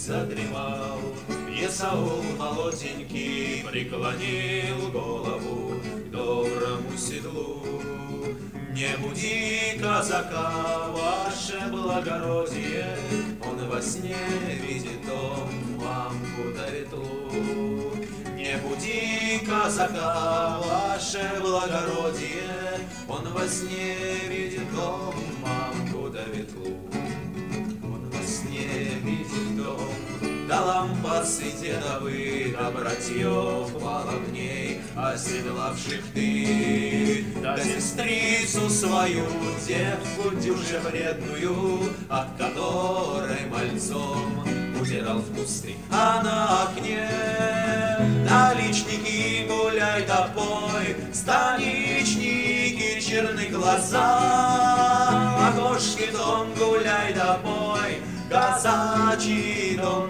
задремал. Есаул молоденький преклонил голову к доброму седлу. Не буди казака, ваше благородие, он во сне видит дом, мамку да ветлу. Не буди казака, ваше благородие, он во сне видит дом, мамку да ветлу. Он во сне видит дом, да лампасы дедовы, да братьев волокней, оседлавших ты, да сестрицу свою, девку дюже вредную, от которой мальцом удирал в кусты. А на окне наличники гуляй да пой, станичники черны глаза, окошки дом гуляй да пой, казачий дом.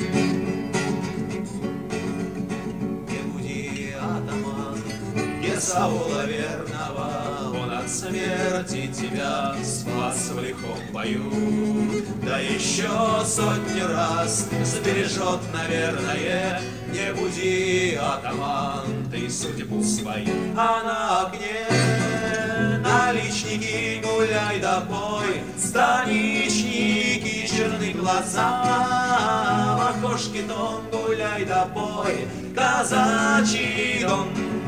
Есаула верного, он от смерти тебя спас в лихом бою. Да еще сотни раз сбережет, наверное, не буди, атаман, ты судьбу свою. А на окне наличники гуляй да пой, станичники черны глаза, в окошке дом гуляй да пой, казачий дом.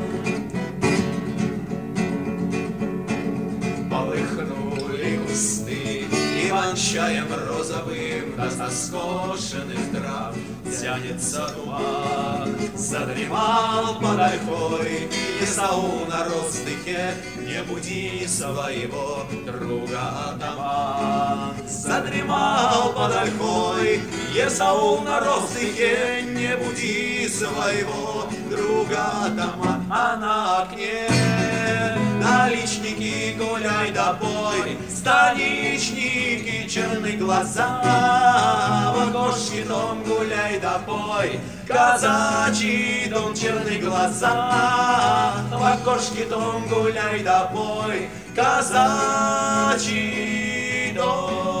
Полыхнули кусты иван-чаем розовым, да со скошенных трав тянется туман. Задремал под ольхой Есаул на роздыхе, не буди своего друга атаман. Задремал под ольхой Есаул на роздыхе, не буди своего друга атаман. А на окне наличники гуляй да пой, станичники черны глаза, в окошке дом гуляй да пой, казачий дом черны глаза, в окошке дом гуляй да пой, казачий дом.